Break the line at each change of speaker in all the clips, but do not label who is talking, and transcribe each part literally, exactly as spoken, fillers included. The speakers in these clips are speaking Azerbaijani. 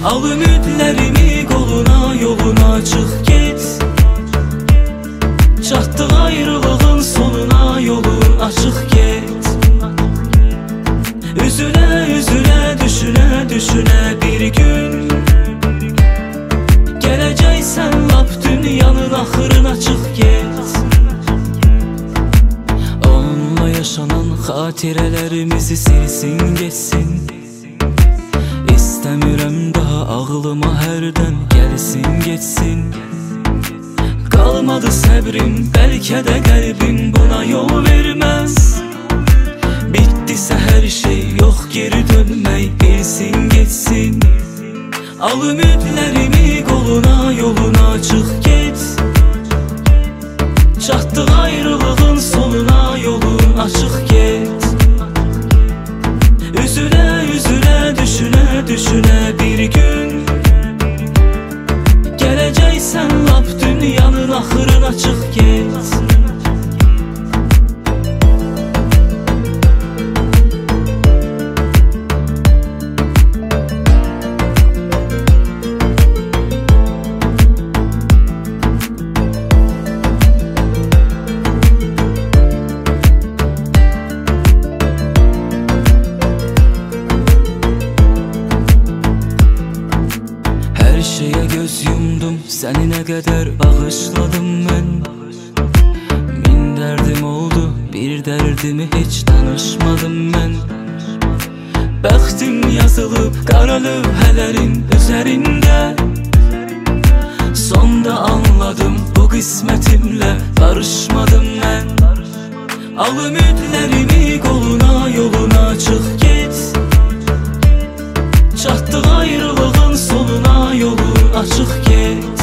Al ümidlərimi qoluna, yoluna çıx get. Çatdıq ayrılığın sonuna, yolun açıq get. Üzülə üzülə, düşünə düşünə bir gün gələcəksən lap dünyanın axırına çıx get. Onunla yaşanan xatirələrimizi silsin geçsin. İstəmirəm daha ağlıma hərdən gəlsin geçsin. Qalmadı səbrim, bəlkə də qəlbim buna yol verməz. Bitdisə hər şey, yox geri dönmək, bilsin geçsin. Al ümidlərimi qoluna, yoluna çıx get. Çatdıq ayrılığın sonuna, yolun açıq get. Üzülə üzülə, düşünə düşünə bir gün gələcəksən lap dünyanın axırına çıx get. Hər şeyə göz yumdum, səni nə qədər bağışladım mən. Min dərdim oldu, bir dərdimi heç danışmadım mən. Bəxtim yazılıb qara lövhələrin üzərində. Sonda anladım, bu qismətimlə barışmadım mən. Al ümidlərimi qoluna, yoluna çıx get. Çatdıq ayrılığın sonuna, yolun açıq get.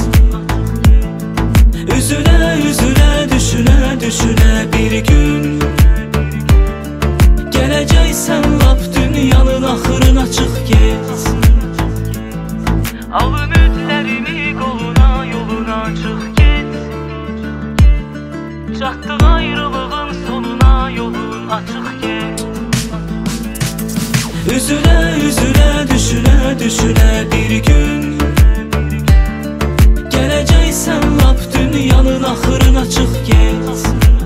Üzülə üzülə, düşünə düşünə bir gün gələcəksən lap dünyanın axırına çıx get. Al ümidlərimi qoluna, yoluna çıx get. Çatdıq ayrılığın sonuna, yolun açıq get. Üzülə üzülə, düşünə düşünə bir gün gələcəksən lap dünyanın axırına çıx get.